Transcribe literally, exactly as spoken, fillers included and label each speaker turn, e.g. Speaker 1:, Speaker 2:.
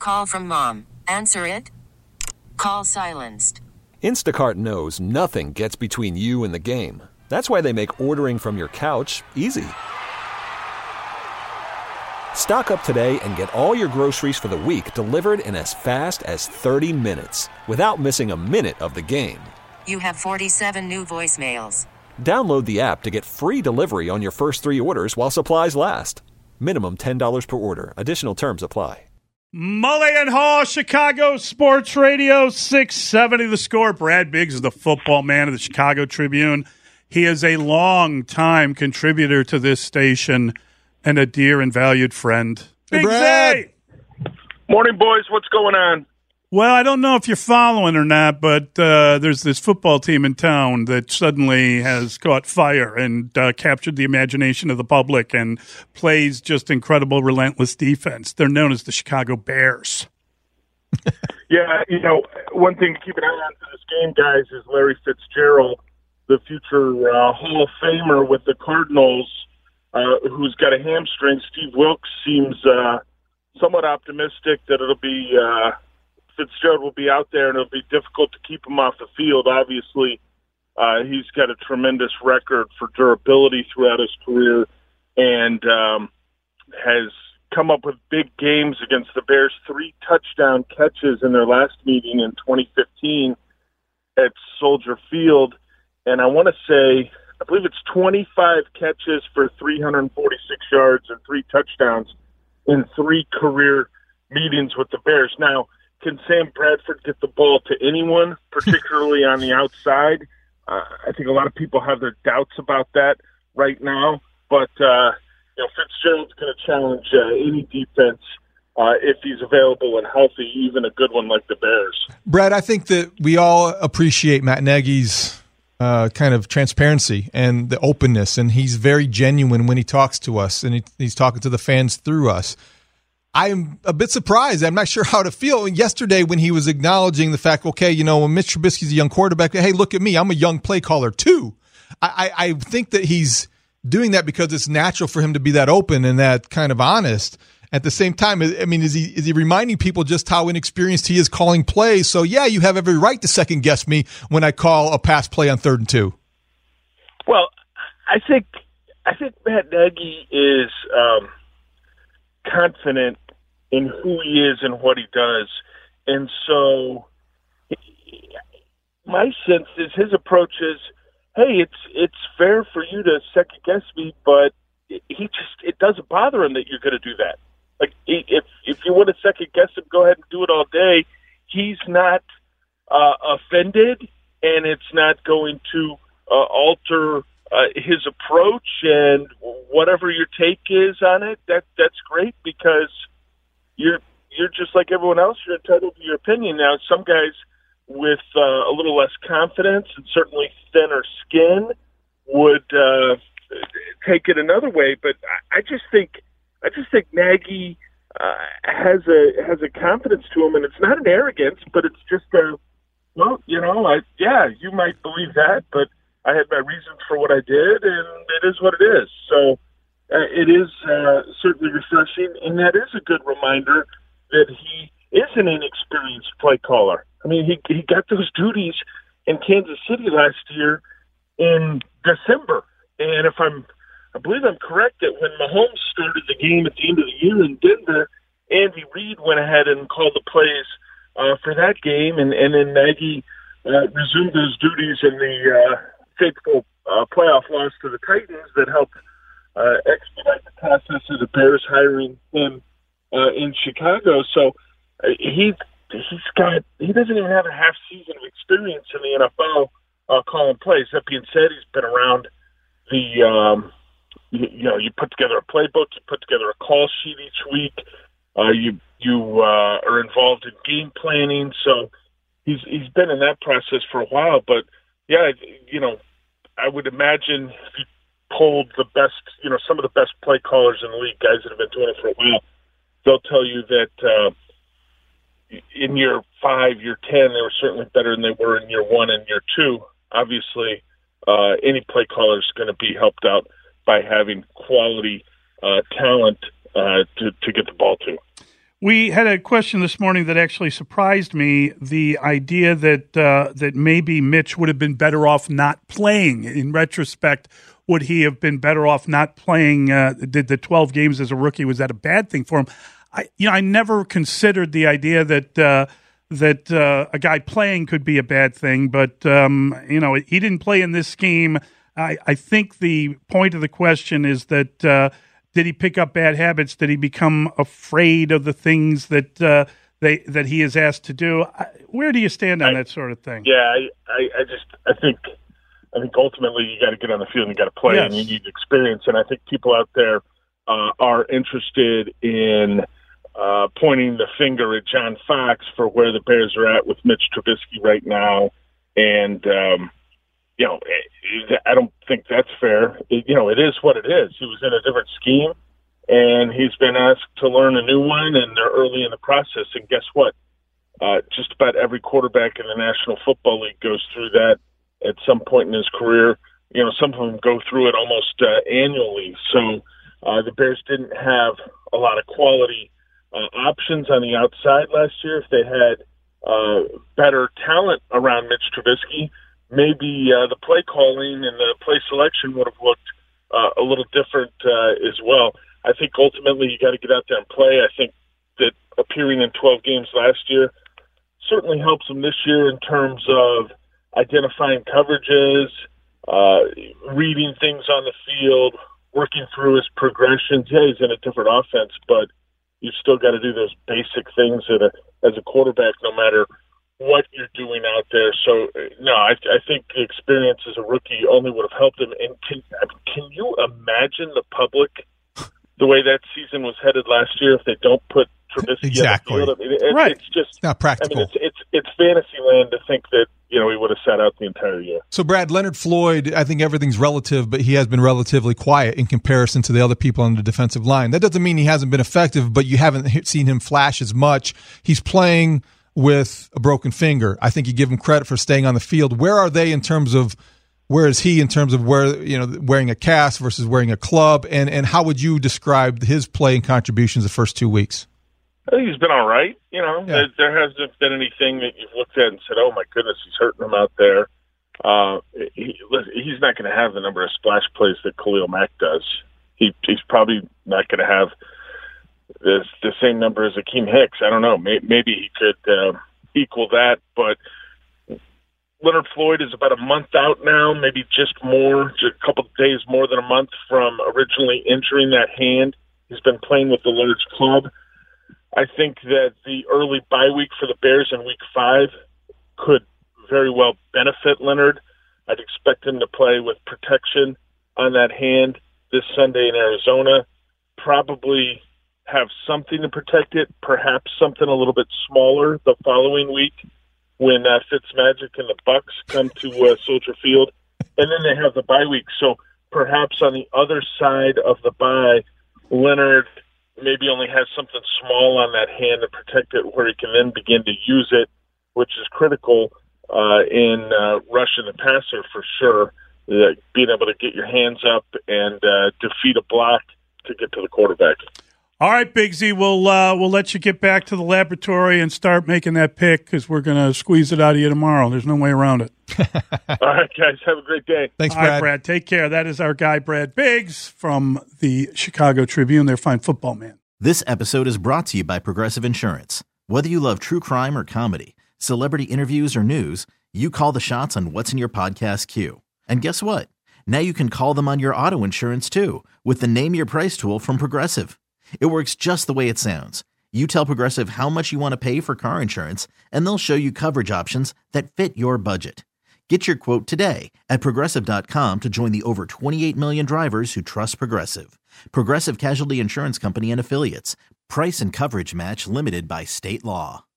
Speaker 1: Call from mom. Answer it. Call silenced.
Speaker 2: Instacart knows nothing gets between you and the game. That's why they make ordering from your couch easy. Stock up today and get all your groceries for the week delivered in as fast as thirty minutes without missing a minute of the game.
Speaker 1: You have forty-seven new voicemails.
Speaker 2: Download the app to get free delivery on your first three orders while supplies last. Minimum ten dollars per order. Additional terms apply.
Speaker 3: Mully and Haw, Chicago Sports Radio, six seventy The Score. Brad Biggs is the football man of the Chicago Tribune. He is a long-time contributor to this station and a dear and valued friend.
Speaker 4: Hey,
Speaker 3: Big
Speaker 4: Brad.
Speaker 3: Zay!
Speaker 4: Morning, boys. What's going on?
Speaker 3: Well, I don't know if you're following or not, but uh, there's this football team in town that suddenly has caught fire and uh, captured the imagination of the public and plays just incredible, relentless defense. They're known as the Chicago Bears.
Speaker 4: Yeah, you know, one thing to keep an eye on for this game, guys, is Larry Fitzgerald, the future uh, Hall of Famer with the Cardinals, uh, who's got a hamstring. Steve Wilkes seems uh, somewhat optimistic that it'll be uh, Fitzgerald will be out there and it'll be difficult to keep him off the field. Obviously, uh, he's got a tremendous record for durability throughout his career and um, has come up with big games against the Bears, three touchdown catches in their last meeting in twenty fifteen at Soldier Field. And I want to say, I believe it's twenty-five catches for three hundred forty-six yards and three touchdowns in three career meetings with the Bears. Now, can Sam Bradford get the ball to anyone, particularly on the outside? Uh, I think a lot of people have their doubts about that right now. But, uh, you know, Fitzgerald's going to challenge uh, any defense uh, if he's available and healthy, even a good one like the Bears.
Speaker 5: Brad, I think that we all appreciate Matt Nagy's uh, kind of transparency and the openness, and he's very genuine when he talks to us, and he, he's talking to the fans through us. I'm a bit surprised. I'm not sure how to feel. Yesterday when he was acknowledging the fact, okay, you know, when Mitch Trubisky's a young quarterback, hey, look at me. I'm a young play caller too. I, I, I think that he's doing that because it's natural for him to be that open and that kind of honest. At the same time, I mean, is he is he reminding people just how inexperienced he is calling plays? So, yeah, you have every right to second-guess me when I call a pass play on third and two.
Speaker 4: Well, I think I think Matt Nagy is um, confident in who he is and what he does. And so my sense is his approach is, hey, it's it's fair for you to second guess me, but he just it doesn't bother him that you're going to do that. Like if if you want to second guess him, go ahead and do it all day. He's not uh, offended, and it's not going to uh, alter uh, his approach. And whatever your take is on it, that that's great because you're you're just like everyone else. You're entitled to your opinion. Now, some guys with uh, a little less confidence and certainly thinner skin would uh, take it another way. But I just think I just think Nagy uh, has a has a confidence to him, and it's not an arrogance, but it's just a well, you know, I, yeah, you might believe that, but I had my reasons for what I did, and it is what it is. So uh, it is uh, certainly refreshing, and that is a good reminder that he is an inexperienced play caller. I mean, he he got those duties in Kansas City last year in December, and if I'm, I believe I'm correct that when Mahomes started the game at the end of the year in Denver, Andy Reid went ahead and called the plays uh, for that game, and and then Nagy uh, resumed those duties in the uh, fateful uh, playoff loss to the Titans that helped uh, expedite the process of the Bears hiring him uh, in Chicago. So uh, he. He's got. He doesn't even have a half season of experience in the N F L uh, calling plays. That being said, he's been around the. Um, you, you know, you put together a playbook, you put together a call sheet each week. Uh, you you uh, are involved in game planning, so he's he's been in that process for a while. But yeah, you know, I would imagine if you polled the best, you know, some of the best play callers in the league, guys that have been doing it for a while, they'll tell you that. Uh, In year five, year ten, they were certainly better than they were in year one and year two. Obviously, uh, any play caller is going to be helped out by having quality uh, talent uh, to, to get the ball to.
Speaker 3: We had a question this morning that actually surprised me. The idea that uh, that maybe Mitch would have been better off not playing. In retrospect, would he have been better off not playing? Uh, did the twelve games as a rookie, was that a bad thing for him? I, you know, I never considered the idea that uh, that uh, a guy playing could be a bad thing. But um, you know, he didn't play in this scheme. I, I think the point of the question is that. Uh, Did he pick up bad habits? Did he become afraid of the things that uh, they that he is asked to do? Where do you stand on I, that sort of thing?
Speaker 4: Yeah, I, I, I just I think I think ultimately you got to get on the field and you got to play, yes. and you need experience. And I think people out there uh, are interested in uh, pointing the finger at John Fox for where the Bears are at with Mitch Trubisky right now, and. Um, You know, I don't think that's fair. It, you know, it is what it is. He was in a different scheme, and he's been asked to learn a new one, and they're early in the process. And guess what? Uh, just about every quarterback in the National Football League goes through that at some point in his career. You know, some of them go through it almost uh, annually. So uh, the Bears didn't have a lot of quality uh, options on the outside last year. If they had uh, better talent around Mitch Trubisky, maybe uh, the play calling and the play selection would have looked uh, a little different uh, as well. I think ultimately you got to get out there and play. I think that appearing in twelve games last year certainly helps him this year in terms of identifying coverages, uh, reading things on the field, working through his progressions. Yeah, he's in a different offense, but you've still got to do those basic things that a, as a quarterback, no matter what you're doing out there. So, no, I, I think the experience as a rookie only would have helped him. And can, can you imagine the public, the way that season was headed last year, if they don't put Trubisky
Speaker 5: exactly.
Speaker 4: on the field? I mean, it,
Speaker 3: right.
Speaker 4: It's just
Speaker 5: it's not practical.
Speaker 4: I mean, it's, it's, it's fantasy land to think that, you know, he would have sat out the entire year.
Speaker 5: So, Brad, Leonard Floyd, I think everything's relative, but he has been relatively quiet in comparison to the other people on the defensive line. That doesn't mean he hasn't been effective, but you haven't seen him flash as much. He's playing with a broken finger. I think you give him credit for staying on the field. Where are they in terms of where is he in terms of where, you know, wearing a cast versus wearing a club, and, and how would you describe his play and contributions the first two weeks?
Speaker 4: I think he's been all right. You know,
Speaker 5: yeah.
Speaker 4: there, there hasn't been anything that you've looked at and said, "Oh my goodness, he's hurting him out there." Uh, he, he's not going to have the number of splash plays that Khalil Mack does. He, he's probably not going to have the, the same number as Akeem Hicks. I don't know. Maybe, maybe he could uh, equal that, but Leonard Floyd is about a month out now, maybe just more, just a couple of days more than a month from originally injuring that hand. He's been playing with the large club. I think that the early bye week for the Bears in week five could very well benefit Leonard. I'd expect him to play with protection on that hand this Sunday in Arizona. Probably have something to protect it, perhaps something a little bit smaller the following week when uh, Fitzmagic and the Bucks come to uh, Soldier Field. And then they have the bye week. So perhaps on the other side of the bye, Leonard maybe only has something small on that hand to protect it where he can then begin to use it, which is critical uh, in uh, rushing the passer for sure, uh, being able to get your hands up and uh, defeat a block to get to the quarterback.
Speaker 3: All right, Big Z, we'll, uh, we'll let you get back to the laboratory and start making that pick because we're going to squeeze it out of you tomorrow. There's no way around it.
Speaker 4: All right, guys, have a great day.
Speaker 5: Thanks,
Speaker 3: Brad. All right, Brad, take care. That is our guy, Brad Biggs, from the Chicago Tribune, their fine football man.
Speaker 6: This episode is brought to you by Progressive Insurance. Whether you love true crime or comedy, celebrity interviews or news, you call the shots on what's in your podcast queue. And guess what? Now you can call them on your auto insurance, too, with the Name Your Price tool from Progressive. It works just the way it sounds. You tell Progressive how much you want to pay for car insurance, and they'll show you coverage options that fit your budget. Get your quote today at Progressive dot com to join the over twenty-eight million drivers who trust Progressive. Progressive Casualty Insurance Company and Affiliates. Price and coverage match limited by state law.